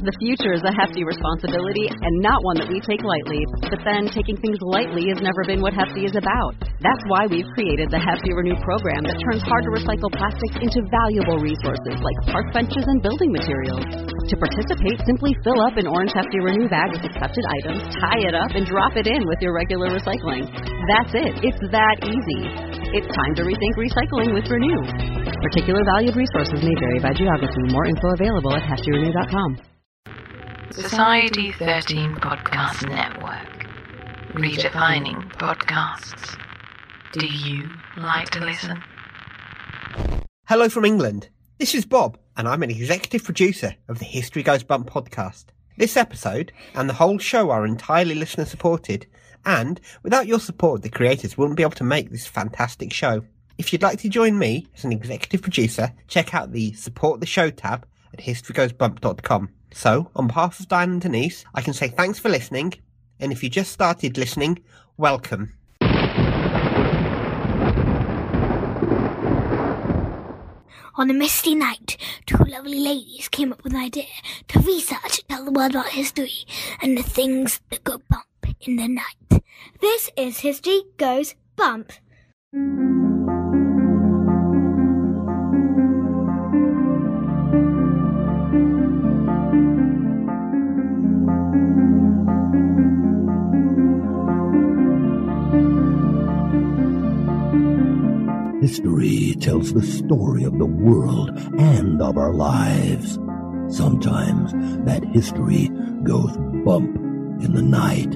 The future is a hefty responsibility and not one that we take lightly. But then, taking things lightly has never been what Hefty is about. That's why we've created the Hefty Renew program that turns hard-to-recycle plastics into valuable resources like park benches and building materials. To participate, simply fill up an orange Hefty Renew bag with accepted items, tie it up, and drop it in with your regular recycling. That's it. It's that easy. It's time to rethink recycling with Renew. Particular valued resources may vary by geography. More info available at heftyrenew.com. Society 13 Podcast Network. Redefining podcasts. Do you like to listen? Hello from England. This is Bob, and I'm an executive producer of the History Goes Bump podcast. This episode and the whole show are entirely listener supported, and without your support, the creators wouldn't be able to make this fantastic show. If you'd like to join me as an executive producer, check out the Support the Show tab at historygoesbump.com. So, on behalf of Diane and Denise, I can say thanks for listening, and if you just started listening, welcome. On a misty night, two lovely ladies came up with an idea to research and tell the world about history and the things that go bump in the night. This is History Goes Bump. History tells the story of the world and of our lives. Sometimes that history goes bump in the night.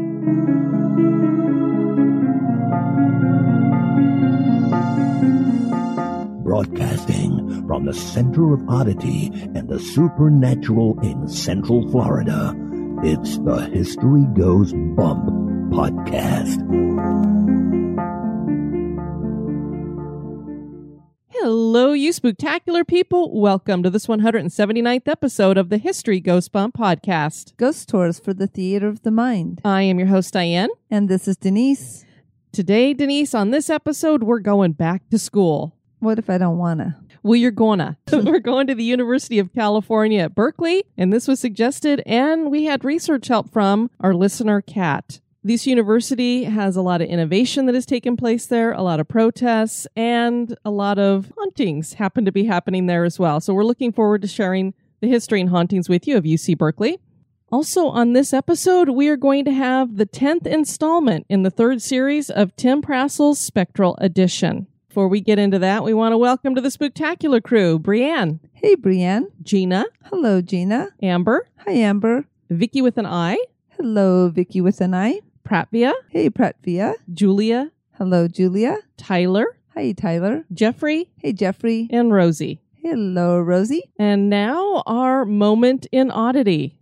Broadcasting from the center of oddity and the supernatural in Central Florida, it's the History Goes Bump podcast. Hello, you spooktacular people. Welcome to this 179th episode of the History Goes Bump podcast. Ghost Tours for the Theater of the Mind. I am your host, Diane. And this is Denise. Today, Denise, on this episode, we're going back to school. What if I don't wanna? Well, you're gonna. We're going to the University of California at Berkeley, and this was suggested, and we had research help from our listener, Kat. This university has a lot of innovation that has taken place there, a lot of protests, and a lot of hauntings happen to be happening there as well. So we're looking forward to sharing the history and hauntings with you of UC Berkeley. Also on this episode, we are going to have the 10th installment in the third series of Tim Prassel's Spectral Edition. Before we get into that, we want to welcome to the Spooktacular crew, Brianne. Hey, Brianne. Gina. Hello, Gina. Amber. Hi, Amber. Vicky with an I. Hello, Vicky with an I. Pratvia. Hey, Pratvia. Julia. Hello, Julia. Tyler. Hi, Tyler. Jeffrey. Hey, Jeffrey. And Rosie. Hello, Rosie. And now our moment in oddity.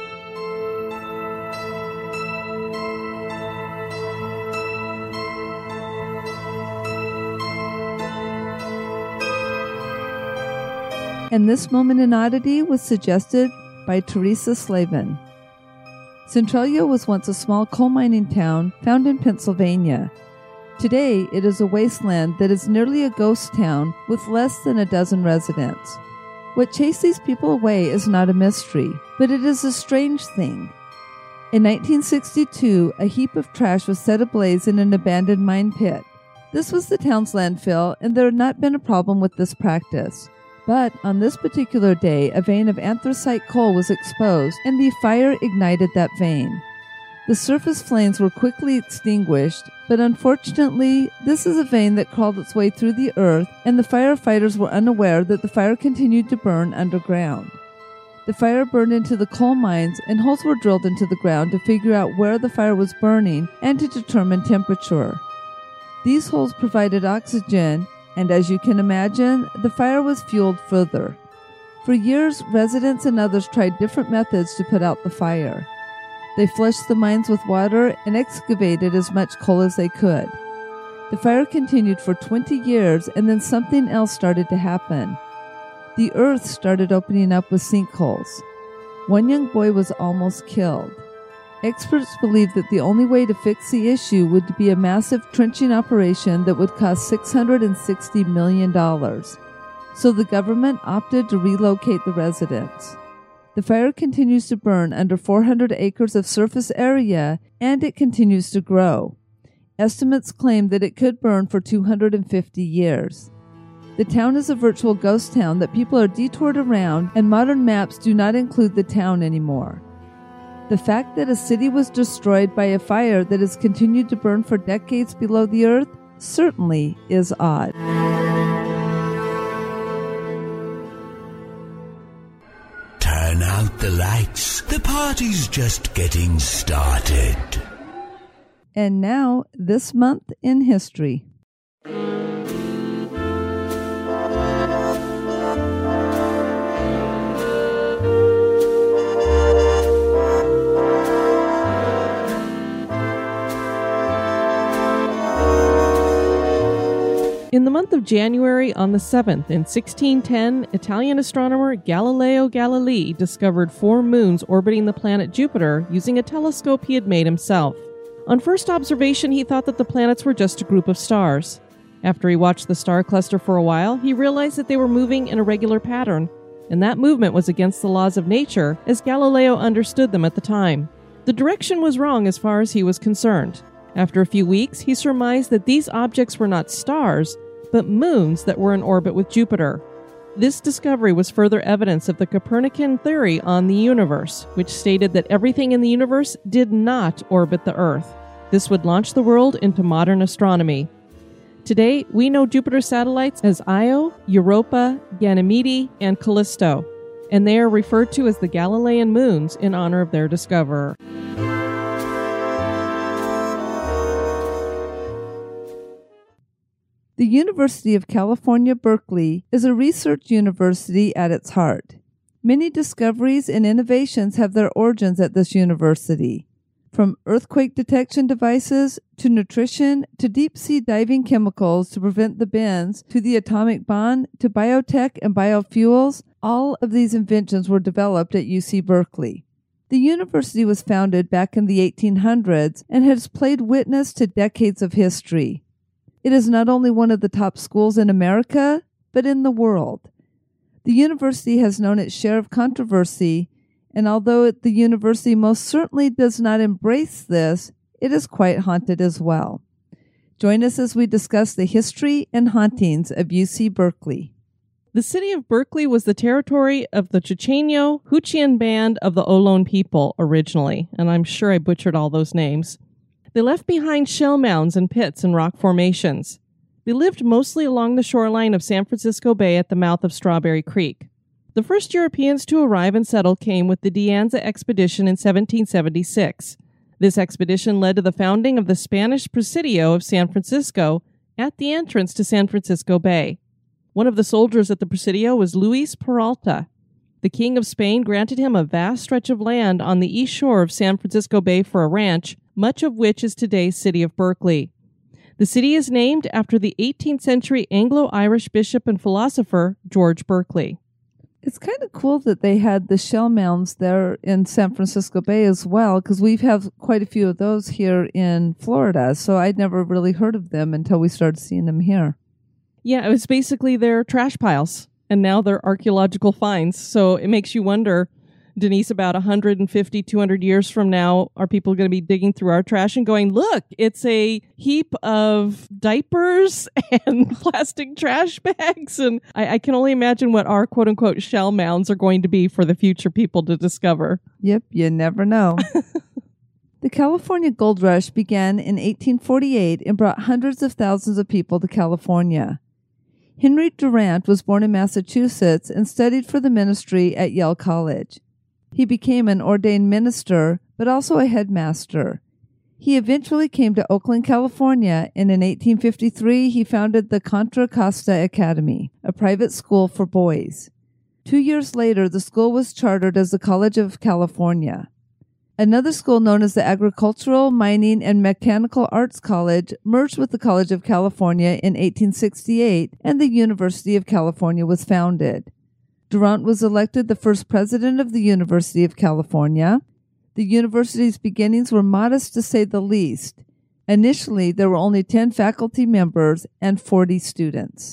And this moment in oddity was suggested by Teresa Slavin. Centralia was once a small coal mining town found in Pennsylvania. Today, it is a wasteland that is nearly a ghost town with less than a dozen residents. What chased these people away is not a mystery, but it is a strange thing. In 1962, a heap of trash was set ablaze in an abandoned mine pit. This was the town's landfill, and there had not been a problem with this practice. But on this particular day, a vein of anthracite coal was exposed, and the fire ignited that vein. The surface flames were quickly extinguished, but unfortunately, this is a vein that crawled its way through the earth, and the firefighters were unaware that the fire continued to burn underground. The fire burned into the coal mines, and holes were drilled into the ground to figure out where the fire was burning and to determine temperature. These holes provided oxygen, and as you can imagine, the fire was fueled further. For years, residents and others tried different methods to put out the fire. They flushed the mines with water and excavated as much coal as they could. The fire continued for 20 years, and then something else started to happen. The earth started opening up with sinkholes. One young boy was almost killed. Experts believed that the only way to fix the issue would be a massive trenching operation that would cost $660 million. So the government opted to relocate the residents. The The fire continues to burn under 400 acres of surface area, and it continues to grow. Estimates claim that it could burn for 250 years. The town is a virtual ghost town that people are detoured around, and modern maps do not include the town anymore. The fact that a city was destroyed by a fire that has continued to burn for decades below the earth certainly is odd. Turn out the lights. The party's just getting started. And now, this month in history. In the month of January on the 7th in 1610, Italian astronomer Galileo Galilei discovered 4 moons orbiting the planet Jupiter using a telescope he had made himself. On first observation, he thought that the planets were just a group of stars. After he watched the star cluster for a while, he realized that they were moving in a regular pattern, and that movement was against the laws of nature as Galileo understood them at the time. The direction was wrong as far as he was concerned. After a few weeks, he surmised that these objects were not stars, but moons that were in orbit with Jupiter. This discovery was further evidence of the Copernican theory on the universe, which stated that everything in the universe did not orbit the Earth. This would launch the world into modern astronomy. Today, we know Jupiter satellites as Io, Europa, Ganymede, and Callisto, and they are referred to as the Galilean moons in honor of their discoverer. The University of California, Berkeley is a research university at its heart. Many discoveries and innovations have their origins at this university. From earthquake detection devices, to nutrition, to deep-sea diving chemicals to prevent the bends, to the atomic bomb, to biotech and biofuels, all of these inventions were developed at UC Berkeley. The university was founded back in the 1800s and has played witness to decades of history. It is not only one of the top schools in America, but in the world. The university has known its share of controversy, and although the university most certainly does not embrace this, it is quite haunted as well. Join us as we discuss the history and hauntings of UC Berkeley. The city of Berkeley was the territory of the Chochenyo Huchian band of the Ohlone people originally, and I'm sure I butchered all those names. They left behind shell mounds and pits and rock formations. They lived mostly along the shoreline of San Francisco Bay at the mouth of Strawberry Creek. The first Europeans to arrive and settle came with the De Anza expedition in 1776. This expedition led to the founding of the Spanish Presidio of San Francisco at the entrance to San Francisco Bay. One of the soldiers at the Presidio was Luis Peralta. The King of Spain granted him a vast stretch of land on the east shore of San Francisco Bay for a ranch, much of which is today's city of Berkeley. The city is named after the 18th century Anglo-Irish bishop and philosopher George Berkeley. It's kind of cool that they had the shell mounds there in San Francisco Bay as well, because we have quite a few of those here in Florida, so I'd never really heard of them until we started seeing them here. Yeah, it was basically their trash piles, and now they're archaeological finds, so it makes you wonder, Denise, about 150, 200 years from now, are people going to be digging through our trash and going, look, it's a heap of diapers and plastic trash bags? And I can only imagine what our quote-unquote shell mounds are going to be for the future people to discover. Yep, you never know. The California Gold Rush began in 1848 and brought hundreds of thousands of people to California. Henry Durant was born in Massachusetts and studied for the ministry at Yale College. He became an ordained minister, but also a headmaster. He eventually came to Oakland, California, and in 1853 he founded the Contra Costa Academy, a private school for boys. 2 years later, the school was chartered as the College of California. Another school known as the Agricultural, Mining, and Mechanical Arts College merged with the College of California in 1868, and the University of California was founded. Durant was elected the first president of the University of California. The university's beginnings were modest to say the least. Initially, there were only 10 faculty members and 40 students.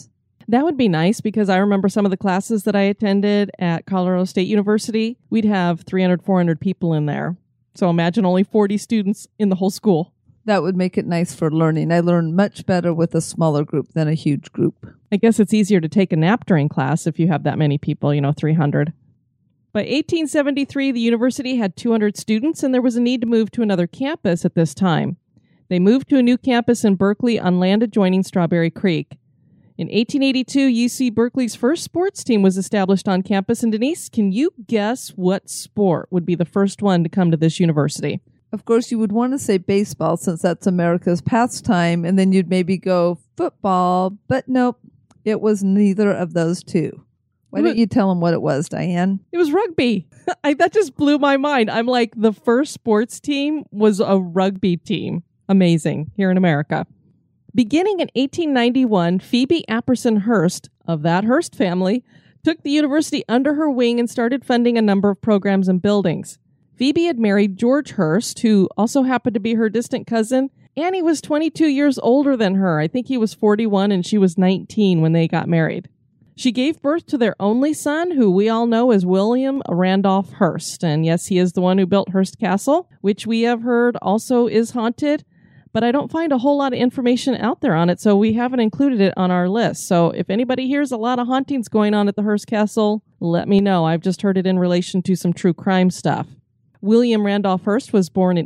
That would be nice because I remember some of the classes that I attended at Colorado State University. We'd have 300, 400 people in there. So imagine only 40 students in the whole school. That would make it nice for learning. I learn much better with a smaller group than a huge group. I guess it's easier to take a nap during class if you have that many people, 300. By 1873, the university had 200 students, and there was a need to move to another campus at this time. They moved to a new campus in Berkeley on land adjoining Strawberry Creek. In 1882, UC Berkeley's first sports team was established on campus. And Denise, can you guess what sport would be the first one to come to this university? Of course, you would want to say baseball since that's America's pastime, and then you'd maybe go football, but nope, it was neither of those two. Why don't you tell them what it was, Diane? It was rugby. That just blew my mind. I'm like, the first sports team was a rugby team. Amazing, here in America. Beginning in 1891, Phoebe Apperson Hearst, of that Hearst family, took the university under her wing and started funding a number of programs and buildings. Phoebe had married George Hearst, who also happened to be her distant cousin, and he was 22 years older than her. I think he was 41 and she was 19 when they got married. She gave birth to their only son, who we all know as William Randolph Hearst. And yes, he is the one who built Hearst Castle, which we have heard also is haunted. But I don't find a whole lot of information out there on it, so we haven't included it on our list. So if anybody hears a lot of hauntings going on at the Hearst Castle, let me know. I've just heard it in relation to some true crime stuff. William Randolph Hearst was born in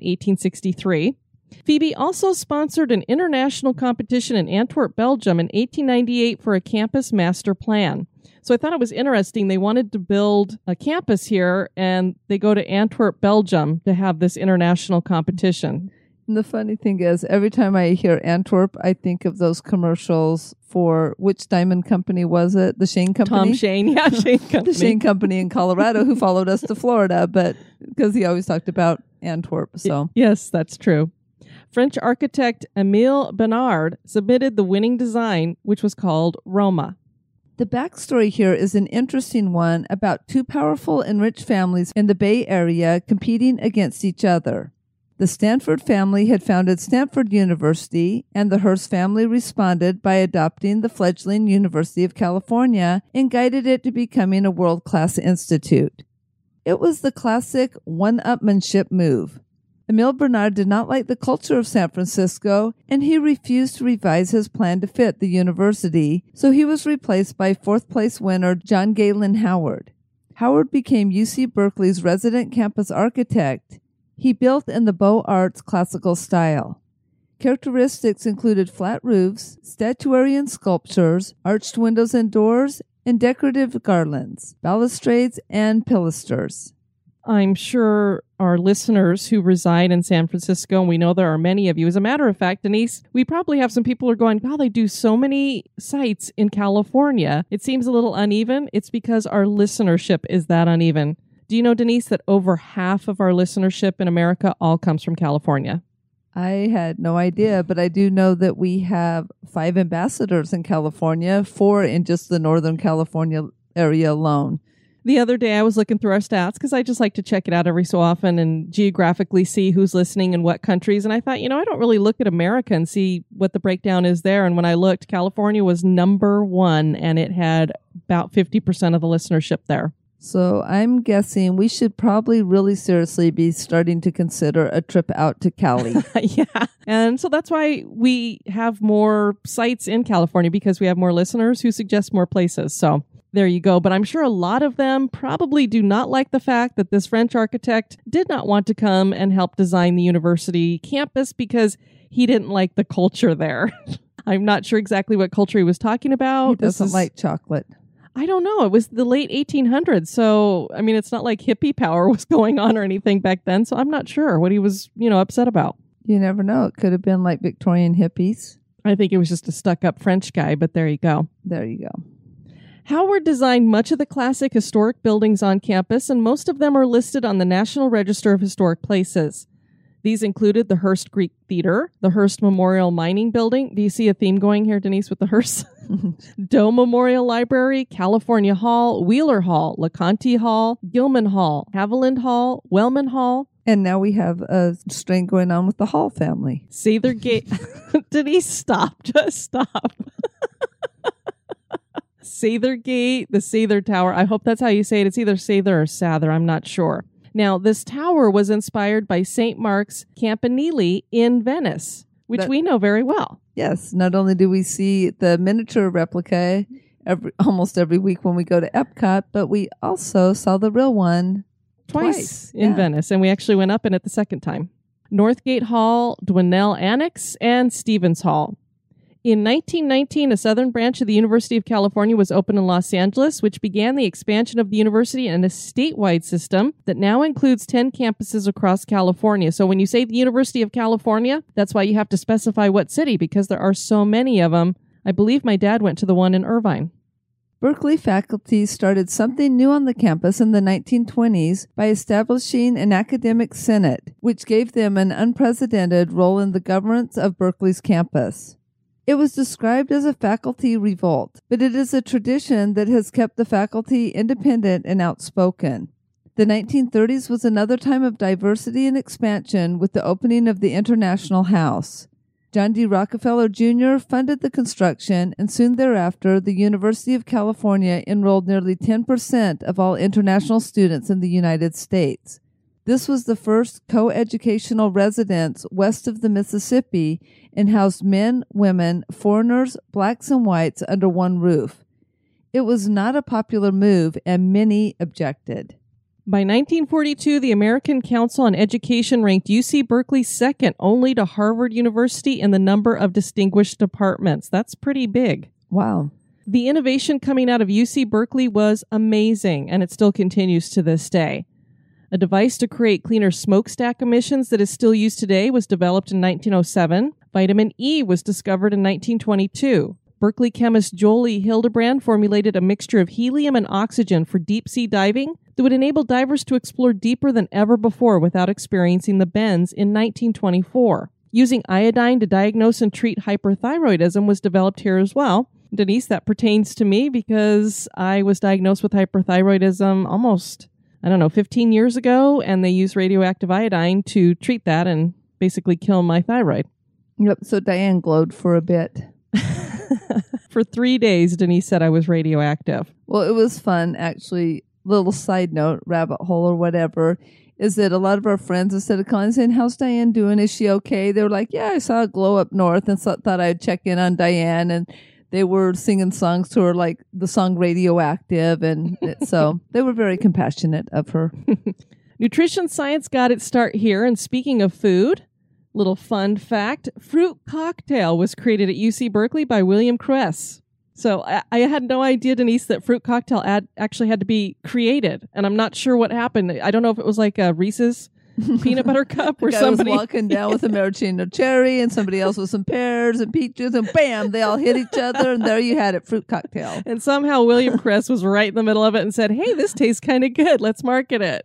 1863. Phoebe also sponsored an international competition in Antwerp, Belgium in 1898 for a campus master plan. So I thought it was interesting. They wanted to build a campus here, and they go to Antwerp, Belgium to have this international competition. And the funny thing is, every time I hear Antwerp, I think of those commercials for which diamond company was it? The Shane Company? Tom Shane, yeah, Shane Company. The Shane Company in Colorado who followed us to Florida, but because he always talked about Antwerp. So yes, that's true. French architect Émile Bernard submitted the winning design, which was called Roma. The backstory here is an interesting one about two powerful and rich families in the Bay Area competing against each other. The Stanford family had founded Stanford University, and the Hearst family responded by adopting the fledgling University of California and guided it to becoming a world-class institute. It was the classic one-upmanship move. Émile Bernard did not like the culture of San Francisco, and he refused to revise his plan to fit the university, so he was replaced by fourth-place winner John Galen Howard. Howard became UC Berkeley's resident campus architect. He built in the Beaux Arts classical style. Characteristics included flat roofs, statuary and sculptures, arched windows and doors, and decorative garlands, balustrades, and pilasters. I'm sure our listeners who reside in San Francisco, and we know there are many of you. As a matter of fact, Denise, we probably have some people who are going, God, they do so many sites in California. It seems a little uneven. It's because our listenership is that uneven. Do you know, Denise, that over half of our listenership in America all comes from California? I had no idea, but I do know that we have 5 ambassadors in California, 4 in just the Northern California area alone. The other day I was looking through our stats because I just like to check it out every so often and geographically see who's listening in what countries. And I thought, I don't really look at America and see what the breakdown is there. And when I looked, California was number 1, and it had about 50% of the listenership there. So I'm guessing we should probably really seriously be starting to consider a trip out to Cali. Yeah. And so that's why we have more sites in California, because we have more listeners who suggest more places. So there you go. But I'm sure a lot of them probably do not like the fact that this French architect did not want to come and help design the university campus because he didn't like the culture there. I'm not sure exactly what culture he was talking about. He doesn't like chocolate. I don't know. It was the late 1800s. So, it's not like hippie power was going on or anything back then. So I'm not sure what he was, upset about. You never know. It could have been like Victorian hippies. I think it was just a stuck-up French guy, but there you go. There you go. Howard designed much of the classic historic buildings on campus, and most of them are listed on the National Register of Historic Places. These included the Hearst Greek Theater, the Hearst Memorial Mining Building. Do you see a theme going here, Denise, with the Hearst? Doe Memorial Library, California Hall, Wheeler Hall, LeConte Hall, Gilman Hall, Haviland Hall, Wellman Hall. And now we have a strain going on with the Hall family. Denise, stop. Just stop. Sather Gate, the Sather Tower. I hope that's how you say it. It's either Sather or Sather. I'm not sure. Now, this tower was inspired by St. Mark's Campanile in Venice, which we know very well. Yes. Not only do we see the miniature replica almost every week when we go to Epcot, but we also saw the real one twice in Venice, and we actually went up in it the second time. Northgate Hall, Dwinelle Annex, and Stevens Hall. In 1919, a southern branch of the University of California was opened in Los Angeles, which began the expansion of the university in a statewide system that now includes 10 campuses across California. So when you say the University of California, that's why you have to specify what city, because there are so many of them. I believe my dad went to the one in Irvine. Berkeley faculty started something new on the campus in the 1920s by establishing an academic senate, which gave them an unprecedented role in the governance of Berkeley's campus. It was described as a faculty revolt, but it is a tradition that has kept the faculty independent and outspoken. The 1930s was another time of diversity and expansion with the opening of the International House. John D. Rockefeller Jr. funded the construction, and soon thereafter, the University of California enrolled nearly 10% of all international students in the United States. This was the first co-educational residence west of the Mississippi and housed men, women, foreigners, blacks, and whites under one roof. It was not a popular move, and many objected. By 1942, the American Council on Education ranked UC Berkeley second only to Harvard University in the number of distinguished departments. That's pretty big. Wow. The innovation coming out of UC Berkeley was amazing, and it still continues to this day. A device to create cleaner smokestack emissions that is still used today was developed in 1907. Vitamin E was discovered in 1922. Berkeley chemist Jolie Hildebrand formulated a mixture of helium and oxygen for deep-sea diving that would enable divers to explore deeper than ever before without experiencing the bends in 1924. Using iodine to diagnose and treat hyperthyroidism was developed here as well. Denise, that pertains to me because I was diagnosed with hyperthyroidism almost 15 years ago, and they used radioactive iodine to treat that and basically kill my thyroid. Yep, so Diane glowed for a bit. For 3 days, Denise said I was radioactive. Well, it was fun, actually. Little side note, rabbit hole or whatever, is that a lot of our friends, instead of calling and saying, how's Diane doing? Is she okay? They were like, yeah, I saw a glow up north, and so thought I'd check in on Diane, and they were singing songs to her, like the song Radioactive, and so they were very compassionate of her. Nutrition science got its start here, and speaking of food, little fun fact, fruit cocktail was created at UC Berkeley by William Kress. So I had no idea, Denise, that fruit cocktail actually had to be created, and I'm not sure what happened. I don't know if it was like a Reese's peanut butter cup or somebody was walking down with a maraschino cherry and somebody else with some pears and peaches, and bam, they all hit each other, and there you had it, fruit cocktail. And somehow William Kress was right in the middle of it and said, hey, this tastes kind of good. Let's market it.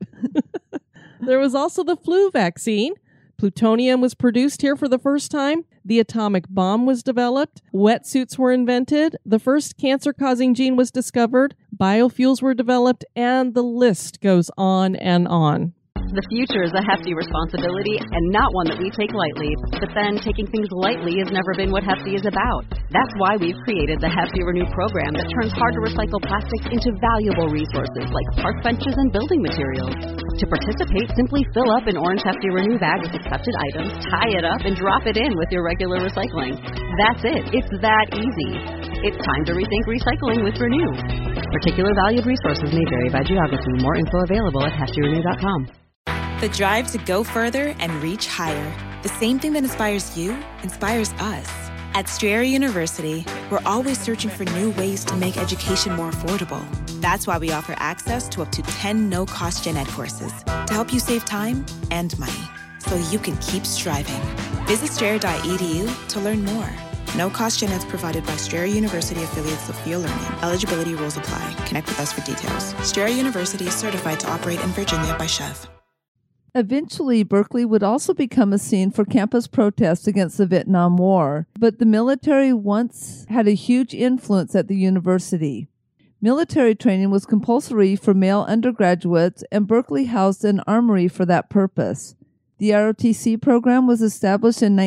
There was also the flu vaccine. Plutonium was produced here for the first time. The atomic bomb was developed. Wetsuits were invented. The first cancer-causing gene was discovered. Biofuels were developed. And the list goes on and on. The future is a hefty responsibility and not one that we take lightly. But then taking things lightly has never been what Hefty is about. That's why we've created the Hefty Renew program that turns hard-to-recycle plastics into valuable resources like park benches and building materials. To participate, simply fill up an orange Hefty Renew bag with accepted items, tie it up, and drop it in with your regular recycling. That's it. It's that easy. It's time to rethink recycling with Renew. Particular valued resources may vary by geography. More info available at heftyrenew.com. The drive to go further and reach higher. The same thing that inspires you inspires us. At Strayer University, we're always searching for new ways to make education more affordable. That's why we offer access to up to 10 no-cost gen ed courses to help you save time and money so you can keep striving. Visit strayer.edu to learn more. No-cost gen eds provided by Strayer University affiliates Sophia Learning. Eligibility rules apply. Connect with us for details. Strayer University is certified to operate in Virginia by Chev. Eventually, Berkeley would also become a scene for campus protests against the Vietnam War, but the military once had a huge influence at the university. Military training was compulsory for male undergraduates, and Berkeley housed an armory for that purpose. The ROTC program was established in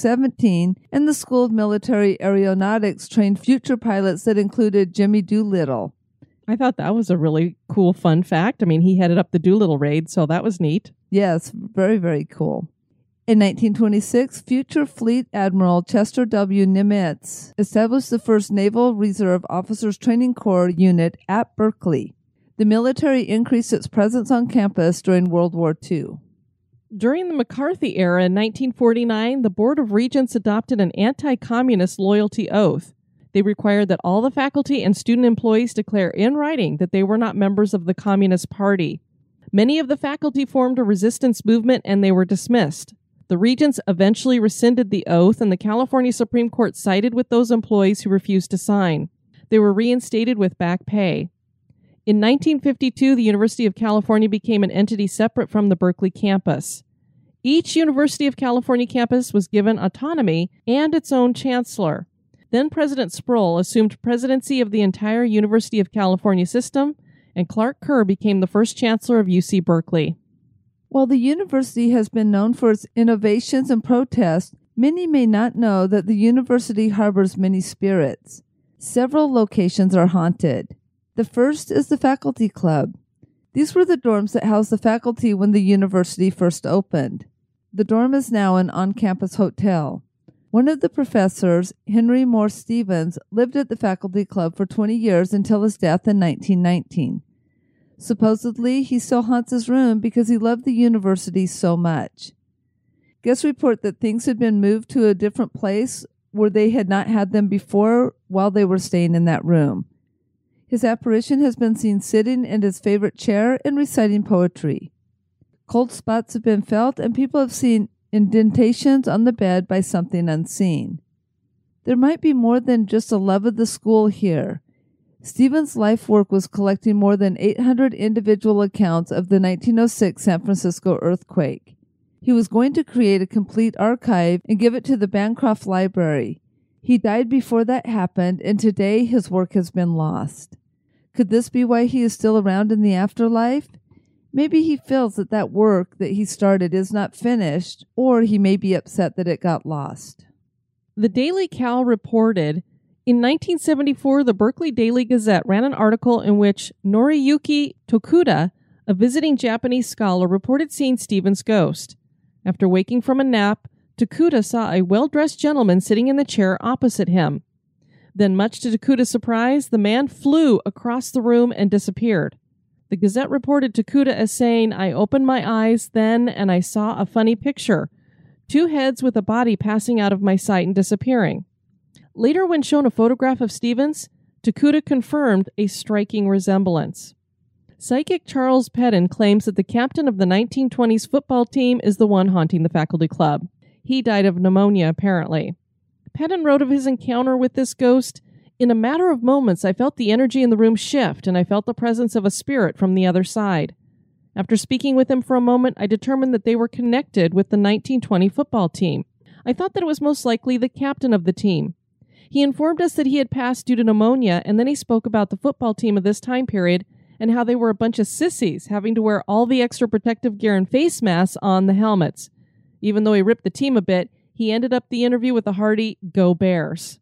1917, and the School of Military Aeronautics trained future pilots that included Jimmy Doolittle. I thought that was a really cool fun fact. I mean, he headed up the Doolittle raid, so that was neat. Yes, very, very cool. In 1926, future Fleet Admiral Chester W. Nimitz established the first Naval Reserve Officers Training Corps unit at Berkeley. The military increased its presence on campus during World War II. During the McCarthy era in 1949, the Board of Regents adopted an anti-communist loyalty oath. They required that all the faculty and student employees declare in writing that they were not members of the Communist Party. Many of the faculty formed a resistance movement and they were dismissed. The Regents eventually rescinded the oath, and the California Supreme Court sided with those employees who refused to sign. They were reinstated with back pay. In 1952, the University of California became an entity separate from the Berkeley campus. Each University of California campus was given autonomy and its own chancellor. Then President Sproul assumed presidency of the entire University of California system, and Clark Kerr became the first chancellor of UC Berkeley. While the university has been known for its innovations and protests, many may not know that the university harbors many spirits. Several locations are haunted. The first is the Faculty Club. These were the dorms that housed the faculty when the university first opened. The dorm is now an on-campus hotel. One of the professors, Henry Morse Stevens, lived at the Faculty Club for 20 years until his death in 1919. Supposedly, he still haunts his room because he loved the university so much. Guests report that things had been moved to a different place where they had not had them before while they were staying in that room. His apparition has been seen sitting in his favorite chair and reciting poetry. Cold spots have been felt, and people have seen indentations on the bed by something unseen. There might be more than just a love of the school here. Stevens' life work was collecting more than 800 individual accounts of the 1906 San Francisco earthquake. He was going to create a complete archive and give it to the Bancroft Library. He died before that happened, and today his work has been lost. Could this be why he is still around in the afterlife? Maybe he feels that that work that he started is not finished, or he may be upset that it got lost. The Daily Cal reported, in 1974, the Berkeley Daily Gazette ran an article in which Noriyuki Tokuda, a visiting Japanese scholar, reported seeing Stevens' ghost. After waking from a nap, Tokuda saw a well-dressed gentleman sitting in the chair opposite him. Then, much to Tokuda's surprise, the man flew across the room and disappeared. The Gazette reported Tokuda as saying, "I opened my eyes then and I saw a funny picture. 2 heads with a body passing out of my sight and disappearing." Later, when shown a photograph of Stevens, Tokuda confirmed a striking resemblance. Psychic Charles Pedden claims that the captain of the 1920s football team is the one haunting the faculty club. He died of pneumonia, apparently. Pedden wrote of his encounter with this ghost, "In a matter of moments, I felt the energy in the room shift, and I felt the presence of a spirit from the other side. After speaking with him for a moment, I determined that they were connected with the 1920 football team. I thought that it was most likely the captain of the team. He informed us that he had passed due to pneumonia, and then he spoke about the football team of this time period and how they were a bunch of sissies having to wear all the extra protective gear and face masks on the helmets. Even though he ripped the team a bit, he ended up the interview with a hearty, 'Go Bears.'"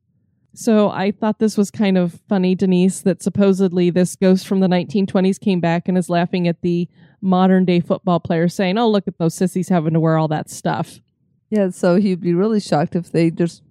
So I thought this was kind of funny, Denise, that supposedly this ghost from the 1920s came back and is laughing at the modern-day football players saying, "Oh, look at those sissies having to wear all that stuff." Yeah, so he'd be really shocked if they just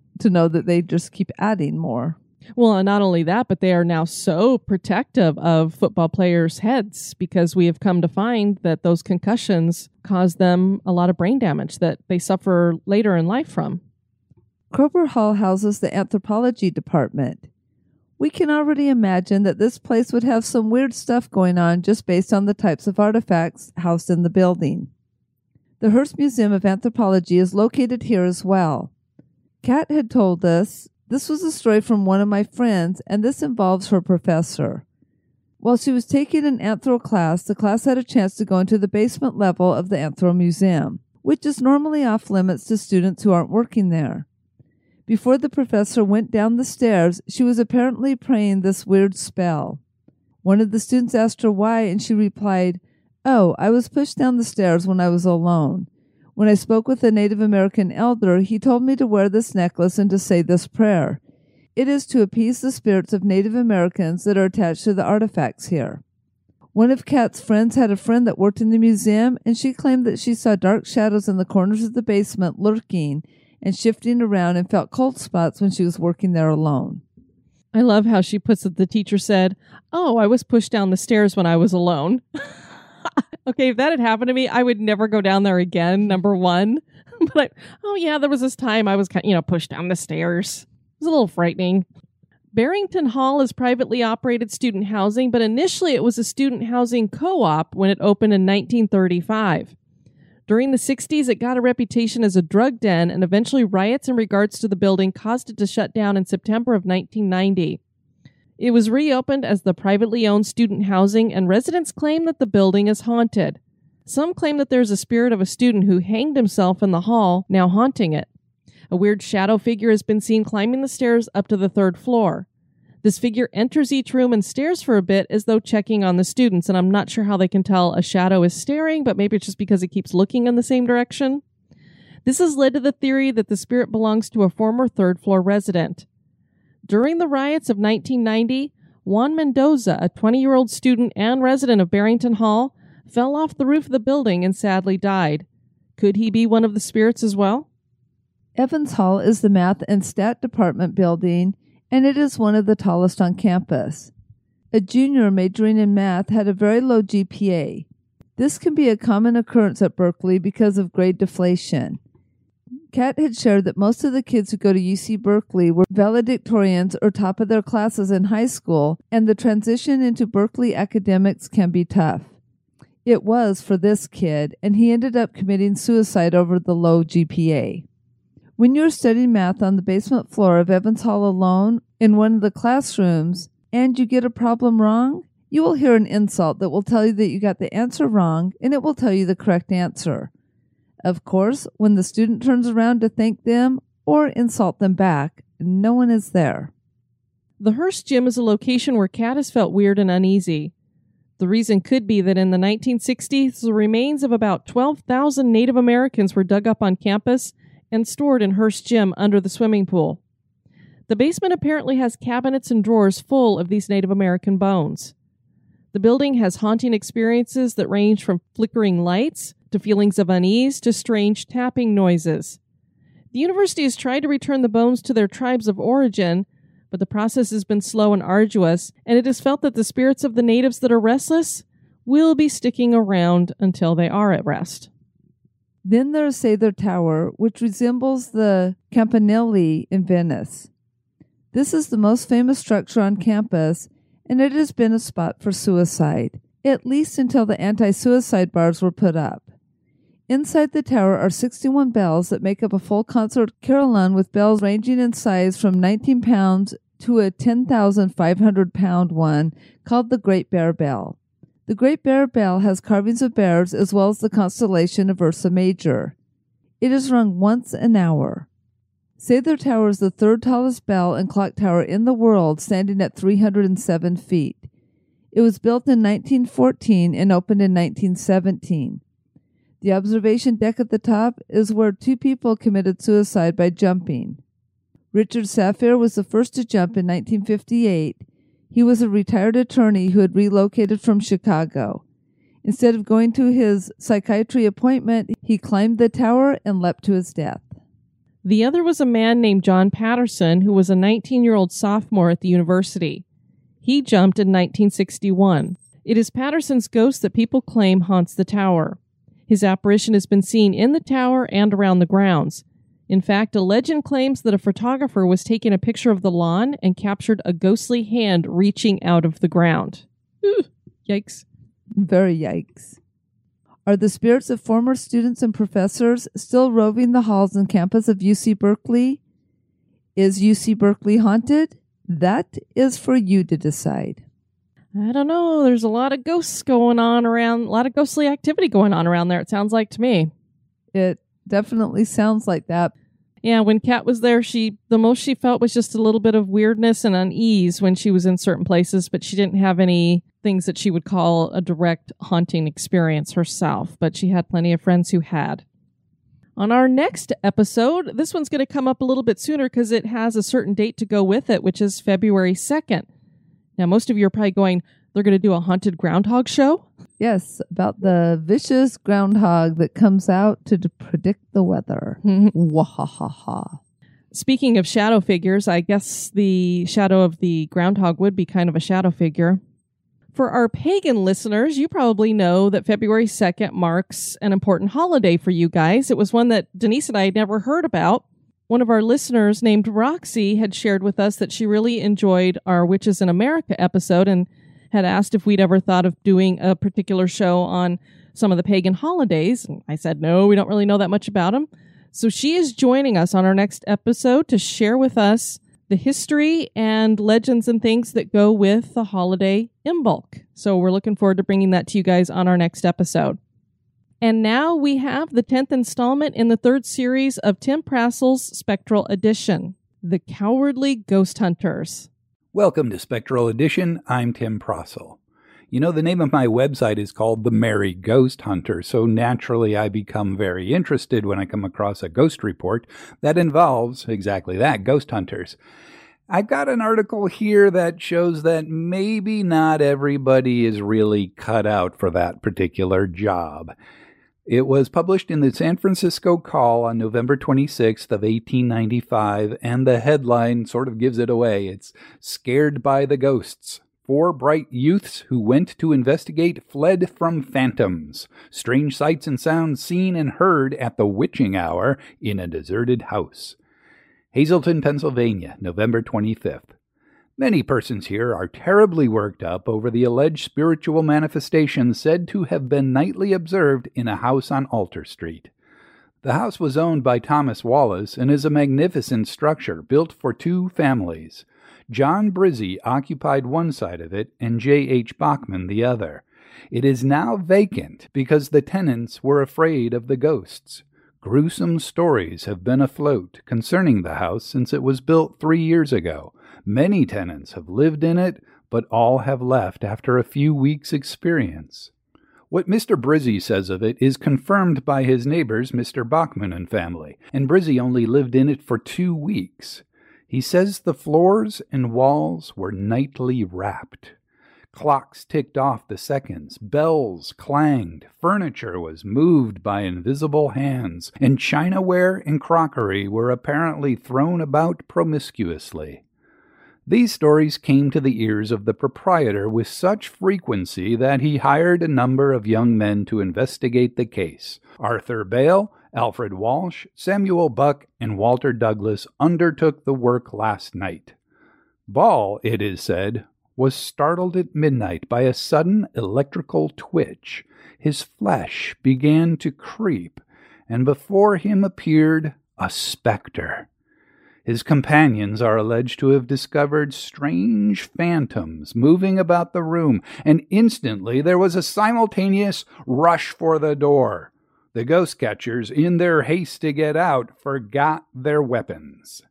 keep adding more. Well, and not only that, but they are now so protective of football players' heads because we have come to find that those concussions cause them a lot of brain damage that they suffer later in life from. Kroeber Hall houses the anthropology department. We can already imagine that this place would have some weird stuff going on just based on the types of artifacts housed in the building. The Hearst Museum of Anthropology is located here as well. Kat had told us this was a story from one of my friends, and this involves her professor. While she was taking an anthro class, the class had a chance to go into the basement level of the Anthro Museum, which is normally off limits to students who aren't working there. Before the professor went down the stairs, she was apparently praying this weird spell. One of the students asked her why, and she replied, "Oh, I was pushed down the stairs when I was alone. When I spoke with a Native American elder, he told me to wear this necklace and to say this prayer. It is to appease the spirits of Native Americans that are attached to the artifacts here. One of Kat's friends had a friend that worked in the museum, and she claimed that she saw dark shadows in the corners of the basement lurking and shifting around and felt cold spots when she was working there alone. I love how she puts it. The teacher said, "Oh, I was pushed down the stairs when I was alone." Okay, if that had happened to me, I would never go down there again, number one. But there was this time I was pushed down the stairs. It was a little frightening. Barrington Hall is privately operated student housing, but initially it was a student housing co-op when it opened in 1935. During the 60s, it got a reputation as a drug den, and eventually riots in regards to the building caused it to shut down in September of 1990. It was reopened as the privately owned student housing, and residents claim that the building is haunted. Some claim that there's a spirit of a student who hanged himself in the hall, now haunting it. A weird shadow figure has been seen climbing the stairs up to the 3rd floor. This figure enters each room and stares for a bit as though checking on the students, and I'm not sure how they can tell a shadow is staring, but maybe it's just because it keeps looking in the same direction. This has led to the theory that the spirit belongs to a former 3rd floor resident. During the riots of 1990, Juan Mendoza, a 20-year-old student and resident of Barrington Hall, fell off the roof of the building and sadly died. Could he be one of the spirits as well? Evans Hall is the Math and Stat Department building, and it is one of the tallest on campus. A junior majoring in math had a very low GPA. This can be a common occurrence at Berkeley because of grade deflation. Kat had shared that most of the kids who go to UC Berkeley were valedictorians or top of their classes in high school, and the transition into Berkeley academics can be tough. It was for this kid, and he ended up committing suicide over the low GPA. When you're studying math on the basement floor of Evans Hall alone in one of the classrooms, and you get a problem wrong, you will hear an insult that will tell you that you got the answer wrong, and it will tell you the correct answer. Of course, when the student turns around to thank them or insult them back, no one is there. The Hearst Gym is a location where Kat has felt weird and uneasy. The reason could be that in the 1960s, the remains of about 12,000 Native Americans were dug up on campus and stored in Hearst Gym under the swimming pool. The basement apparently has cabinets and drawers full of these Native American bones. The building has haunting experiences that range from flickering lights to feelings of unease to strange tapping noises. The university has tried to return the bones to their tribes of origin, but the process has been slow and arduous, and it is felt that the spirits of the natives that are restless will be sticking around until they are at rest. Then there is Sather Tower, which resembles the Campanile in Venice. This is the most famous structure on campus, and it has been a spot for suicide, at least until the anti-suicide bars were put up. Inside the tower are 61 bells that make up a full concert carillon, with bells ranging in size from 19 pounds to a 10,500-pound one called the Great Bear Bell. The Great Bear Bell has carvings of bears as well as the constellation of Ursa Major. It is rung once an hour. Sather Tower is the 3rd tallest bell and clock tower in the world, standing at 307 feet. It was built in 1914 and opened in 1917. The observation deck at the top is where 2 people committed suicide by jumping. Richard Safir was the first to jump in 1958. He was a retired attorney who had relocated from Chicago. Instead of going to his psychiatry appointment, he climbed the tower and leapt to his death. The other was a man named John Patterson, who was a 19-year-old sophomore at the university. He jumped in 1961. It is Patterson's ghost that people claim haunts the tower. His apparition has been seen in the tower and around the grounds. In fact, a legend claims that a photographer was taking a picture of the lawn and captured a ghostly hand reaching out of the ground. Ooh, yikes. Very yikes. Are the spirits of former students and professors still roving the halls and campus of UC Berkeley? Is UC Berkeley haunted? That is for you to decide. I don't know. There's a lot of ghosts going on around, a lot of ghostly activity going on around there, it sounds like to me. It definitely sounds like that. Yeah, when Kat was there, the most she felt was just a little bit of weirdness and unease when she was in certain places, but she didn't have any things that she would call a direct haunting experience herself, but she had plenty of friends who had. On our next episode, this one's going to come up a little bit sooner because it has a certain date to go with it, which is February 2nd. Now, most of you are probably going, they're going to do a haunted groundhog show? Yes, about the vicious groundhog that comes out to predict the weather. Wahahaha. Speaking of shadow figures, I guess the shadow of the groundhog would be kind of a shadow figure. For our pagan listeners, you probably know that February 2nd marks an important holiday for you guys. It was one that Denise and I had never heard about. One of our listeners named Roxy had shared with us that she really enjoyed our Witches in America episode and had asked if we'd ever thought of doing a particular show on some of the pagan holidays. And I said, no, we don't really know that much about them. So she is joining us on our next episode to share with us the history and legends and things that go with the holiday Imbolc. So we're looking forward to bringing that to you guys on our next episode. And now we have the 10th installment in the third series of Tim Prassel's Spectral Edition, The Cowardly Ghost Hunters. Welcome to Spectral Edition. I'm Tim Prassel. You know, the name of my website is called The Merry Ghost Hunter, so naturally I become very interested when I come across a ghost report that involves exactly that, ghost hunters. I've got an article here that shows that maybe not everybody is really cut out for that particular job. It was published in the San Francisco Call on November 26th of 1895, and the headline sort of gives it away. It's Scared by the Ghosts. 4 bright youths who went to investigate fled from phantoms. Strange sights and sounds seen and heard at the witching hour in a deserted house. Hazleton, Pennsylvania, November 25th. Many persons here are terribly worked up over the alleged spiritual manifestations said to have been nightly observed in a house on Alter Street. The house was owned by Thomas Wallace and is a magnificent structure built for 2 families. John Brizzy occupied one side of it and J.H. Bachman the other. It is now vacant because the tenants were afraid of the ghosts. Gruesome stories have been afloat concerning the house since it was built 3 years ago. Many tenants have lived in it, but all have left after a few weeks' experience. What Mr. Brizzy says of it is confirmed by his neighbors, Mr. Bachman and family, and Brizzy only lived in it for 2 weeks. He says the floors and walls were nightly rapped. Clocks ticked off the seconds, bells clanged, furniture was moved by invisible hands, and chinaware and crockery were apparently thrown about promiscuously. These stories came to the ears of the proprietor with such frequency that he hired a number of young men to investigate the case. Arthur Bale, Alfred Walsh, Samuel Buck, and Walter Douglas undertook the work last night. Ball, it is said, was startled at midnight by a sudden electrical twitch. His flesh began to creep, and before him appeared a specter. His companions are alleged to have discovered strange phantoms moving about the room, and instantly there was a simultaneous rush for the door. The ghost catchers, in their haste to get out, forgot their weapons.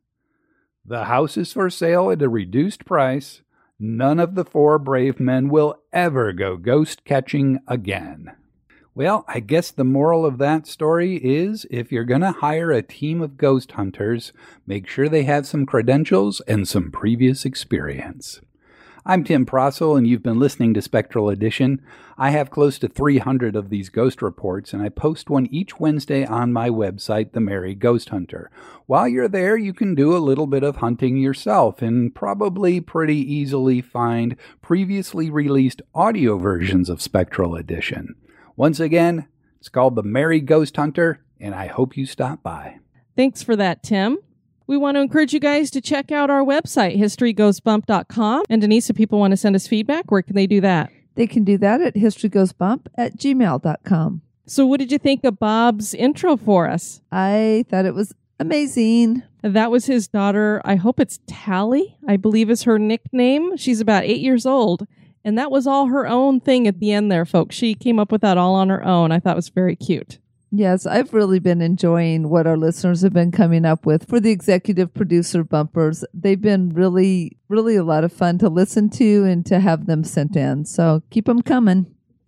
The house is for sale at a reduced price. None of the 4 brave men will ever go ghost catching again. Well, I guess the moral of that story is if you're going to hire a team of ghost hunters, make sure they have some credentials and some previous experience. I'm Tim Prassel, and you've been listening to Spectral Edition. I have close to 300 of these ghost reports, and I post one each Wednesday on my website, The Merry Ghost Hunter. While you're there, you can do a little bit of hunting yourself and probably pretty easily find previously released audio versions of Spectral Edition. Once again, it's called The Merry Ghost Hunter, and I hope you stop by. Thanks for that, Tim. We want to encourage you guys to check out our website, historygoesbump.com. And Denise, if people want to send us feedback, where can they do that? They can do that at historygoesbump@gmail.com. So what did you think of Bob's intro for us? I thought it was amazing. That was his daughter. I hope it's Tally, I believe is her nickname. She's about 8 years old. And that was all her own thing at the end there, folks. She came up with that all on her own. I thought it was very cute. Yes, I've really been enjoying what our listeners have been coming up with for the executive producer bumpers. They've been really, really a lot of fun to listen to and to have them sent in. So keep them coming.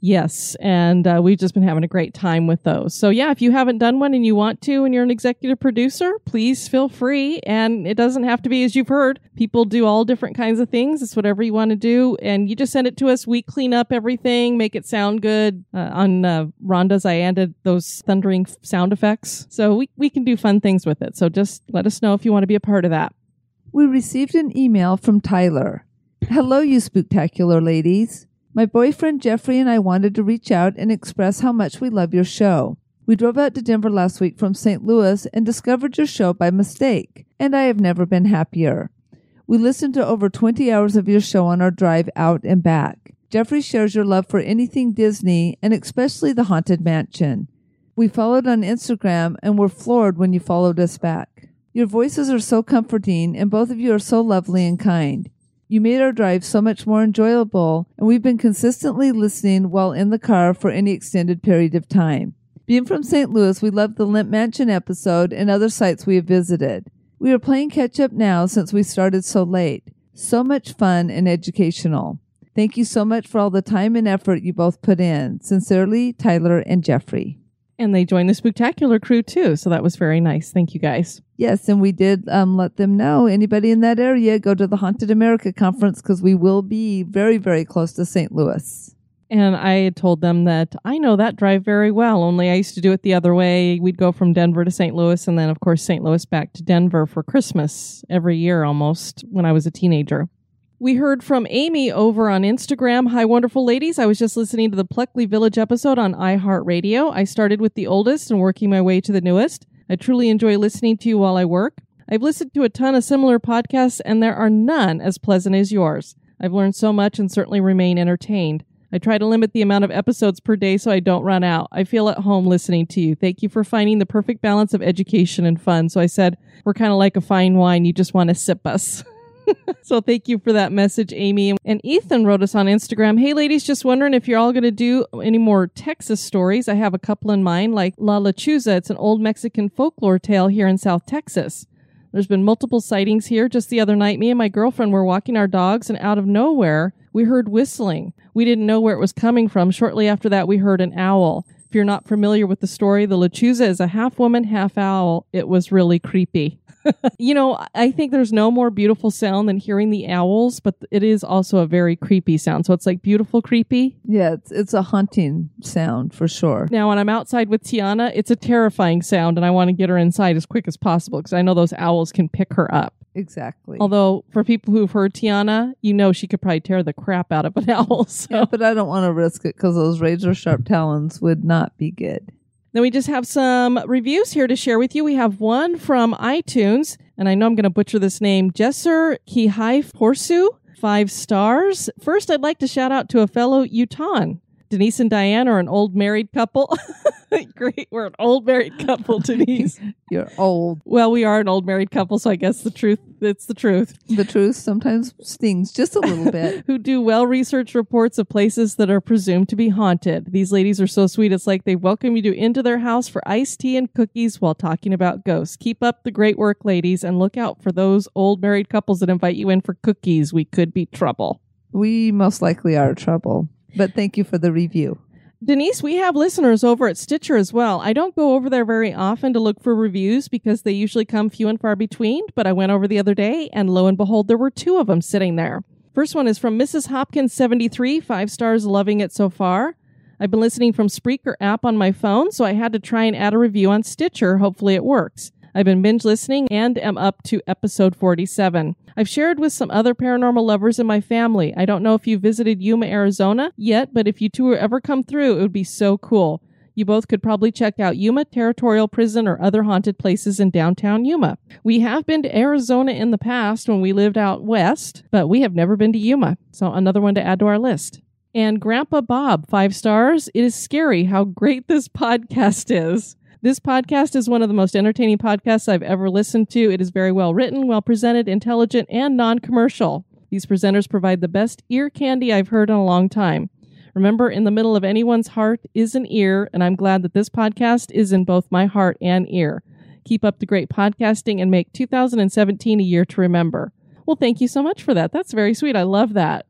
Yes, and we've just been having a great time with those. So yeah, if you haven't done one and you want to and you're an executive producer, please feel free. And it doesn't have to be, as you've heard, people do all different kinds of things. It's whatever you want to do. And you just send it to us. We clean up everything, make it sound good. On Rhonda's, I added those thundering sound effects. So we can do fun things with it. So just let us know if you want to be a part of that. We received an email from Tyler. Hello, you spooktacular ladies. My boyfriend Jeffrey and I wanted to reach out and express how much we love your show. We drove out to Denver last week from St. Louis and discovered your show by mistake, and I have never been happier. We listened to over 20 hours of your show on our drive out and back. Jeffrey shares your love for anything Disney, and especially the Haunted Mansion. We followed on Instagram and were floored when you followed us back. Your voices are so comforting, and both of you are so lovely and kind. You made our drive so much more enjoyable, and we've been consistently listening while in the car for any extended period of time. Being from St. Louis, we loved the Limp Mansion episode and other sites we have visited. We are playing catch-up now since we started so late. So much fun and educational. Thank you so much for all the time and effort you both put in. Sincerely, Tyler and Jeffrey. And they joined the Spooktacular crew, too, so that was very nice. Thank you, guys. Yes, and we did let them know, anybody in that area, go to the Haunted America Conference because we will be very, very close to St. Louis. And I had told them that I know that drive very well, only I used to do it the other way. We'd go from Denver to St. Louis, and then, of course, St. Louis back to Denver for Christmas every year almost when I was a teenager. We heard from Amy over on Instagram. Hi, wonderful ladies. I was just listening to the Pluckley Village episode on iHeartRadio. I started with the oldest and working my way to the newest. I truly enjoy listening to you while I work. I've listened to a ton of similar podcasts, and there are none as pleasant as yours. I've learned so much and certainly remain entertained. I try to limit the amount of episodes per day so I don't run out. I feel at home listening to you. Thank you for finding the perfect balance of education and fun. So I said, we're kind of like a fine wine. You just want to sip us. So thank you for that message, Amy. And Ethan wrote us on Instagram. Hey, ladies, just wondering if you're all going to do any more Texas stories. I have a couple in mind, like La Lechuza. It's an old Mexican folklore tale here in South Texas. There's been multiple sightings here. Just the other night, me and my girlfriend were walking our dogs, and out of nowhere, we heard whistling. We didn't know where it was coming from. Shortly after that, we heard an owl. If you're not familiar with the story, the Lechuza is a half woman, half owl. It was really creepy. You know, I think there's no more beautiful sound than hearing the owls, but it is also a very creepy sound. So it's like beautiful, creepy. Yeah, it's a haunting sound for sure. Now, when I'm outside with Tiana, it's a terrifying sound, and I want to get her inside as quick as possible because I know those owls can pick her up. Exactly. Although, for people who've heard Tiana, you know she could probably tear the crap out of an owl. So. Yeah, but I don't want to risk it because those razor-sharp talons would not be good. Then we just have some reviews here to share with you. We have one from iTunes, and I know I'm going to butcher this name, Jesser Kihai Porsu, 5 stars. First, I'd like to shout out to a fellow Utahn. Denise and Diane are an old married couple. Great, we're an old married couple, Denise. You're old. Well, we are an old married couple, so I guess it's the truth. The truth sometimes stings just a little bit. Who do well-researched reports of places that are presumed to be haunted. These ladies are so sweet. It's like they welcome you into their house for iced tea and cookies while talking about ghosts. Keep up the great work, ladies, and look out for those old married couples that invite you in for cookies. We could be trouble. We most likely are trouble, but thank you for the review. Denise, we have listeners over at Stitcher as well. I don't go over there very often to look for reviews because they usually come few and far between, but I went over the other day and lo and behold, there were 2 of them sitting there. First one is from Mrs. Hopkins 73, 5 stars, loving it so far. I've been listening from Spreaker app on my phone, so I had to try and add a review on Stitcher. Hopefully it works. I've been binge listening and am up to episode 47. I've shared with some other paranormal lovers in my family. I don't know if you visited Yuma, Arizona yet, but if you two ever come through, it would be so cool. You both could probably check out Yuma Territorial Prison or other haunted places in downtown Yuma. We have been to Arizona in the past when we lived out west, but we have never been to Yuma. So another one to add to our list. And Grandpa Bob, 5 stars. It is scary how great this podcast is. This podcast is one of the most entertaining podcasts I've ever listened to. It is very well written, well presented, intelligent, and non-commercial. These presenters provide the best ear candy I've heard in a long time. Remember, in the middle of anyone's heart is an ear, and I'm glad that this podcast is in both my heart and ear. Keep up the great podcasting and make 2017 a year to remember. Well, thank you so much for that. That's very sweet. I love that.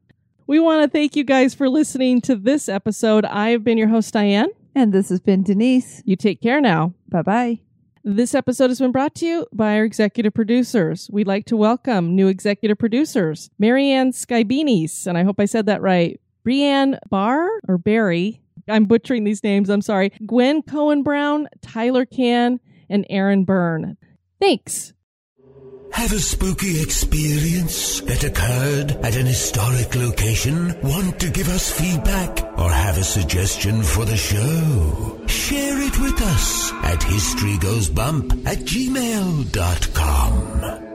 We want to thank you guys for listening to this episode. I've been your host, Diane. And this has been Denise. You take care now. Bye-bye. This episode has been brought to you by our executive producers. We'd like to welcome new executive producers, Marianne Skybenis, and I hope I said that right, Brianne Barr or Barry. I'm butchering these names, I'm sorry. Gwen Cohen-Brown, Tyler Can, and Aaron Byrne. Thanks. Have a spooky experience that occurred at an historic location? Want to give us feedback or have a suggestion for the show? Share it with us at historygoesbump@gmail.com.